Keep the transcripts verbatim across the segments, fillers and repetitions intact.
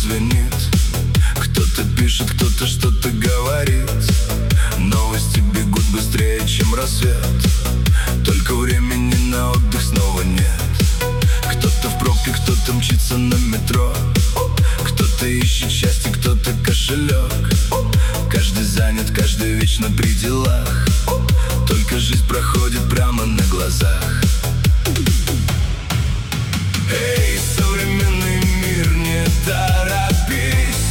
звенит, кто-то пишет, кто-то что-то говорит. Новости бегут быстрее, чем рассвет. Только времени на отдых снова нет. Кто-то в пробке, кто-то мчится на метро. Кто-то ищет счастье, кто-то кошелек. Каждый занят, каждый вечно при делах. Только жизнь проходит прямо на глазах. Эй, современный мир, не торопись.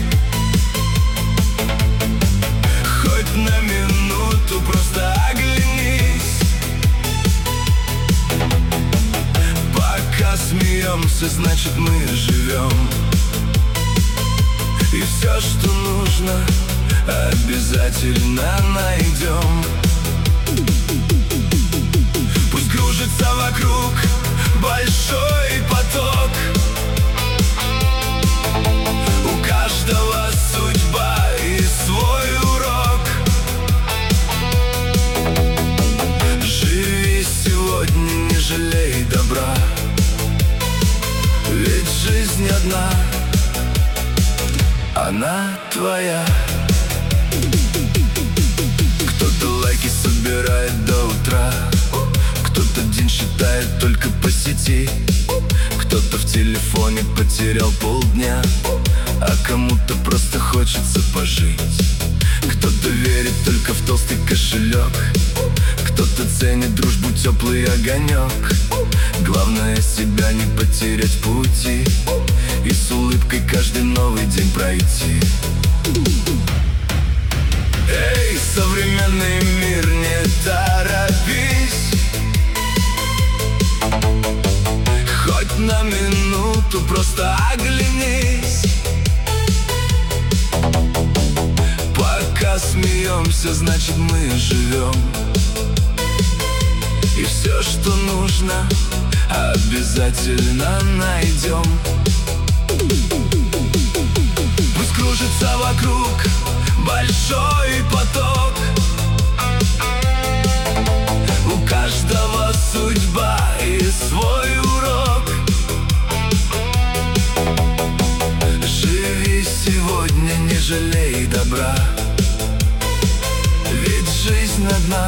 Хоть на минуту просто оглянись. Пока смеемся, значит мы живем. И все, что нужно, обязательно найдем. Пусть кружится вокруг большой поток. У каждого судьба и свой урок. Живи сегодня, не жалей добра. Ведь жизнь одна, она твоя. Кто-то лайки собирает до утра. Кто-то день считает только по сети. Кто-то в телефоне потерял полдня, а кому-то просто хочется пожить. Кто-то верит только в толстый кошелек. Кто-то ценит дружбу, теплый огонек. Главное себя не потерять в пути и с улыбкой каждый новый день пройти. Эй, современный мир, не торопись. Хоть на минуту просто оглянись. Пока смеемся, значит мы живем. И все, что нужно, обязательно найдем. Пусть кружится вокруг большой поток. У каждого судьба и свой урок. Живи сегодня, не жалей добра. Ведь жизнь одна,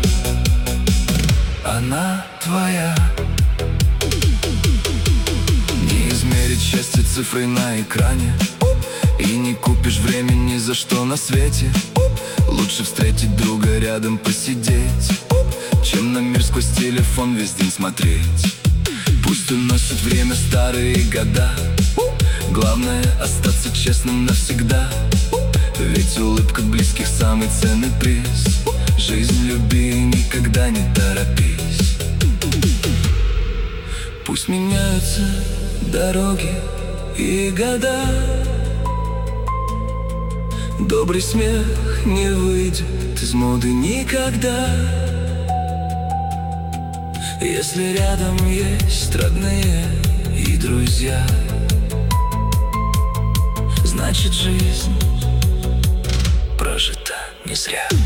она твоя. Не измерить счастье цифрой на экране. И не купишь время ни за что на свете. Лучше встретить друга, рядом посидеть, чем на мир сквозь телефон весь день смотреть. Пусть уносит время старые года. Главное остаться честным навсегда. Ведь улыбка близких самый ценный приз. Жизнь люби и никогда не торопись. Пусть меняются дороги и года. Добрый смех не выйдет из моды никогда. Если рядом есть родные и друзья, значит жизнь прожита не зря.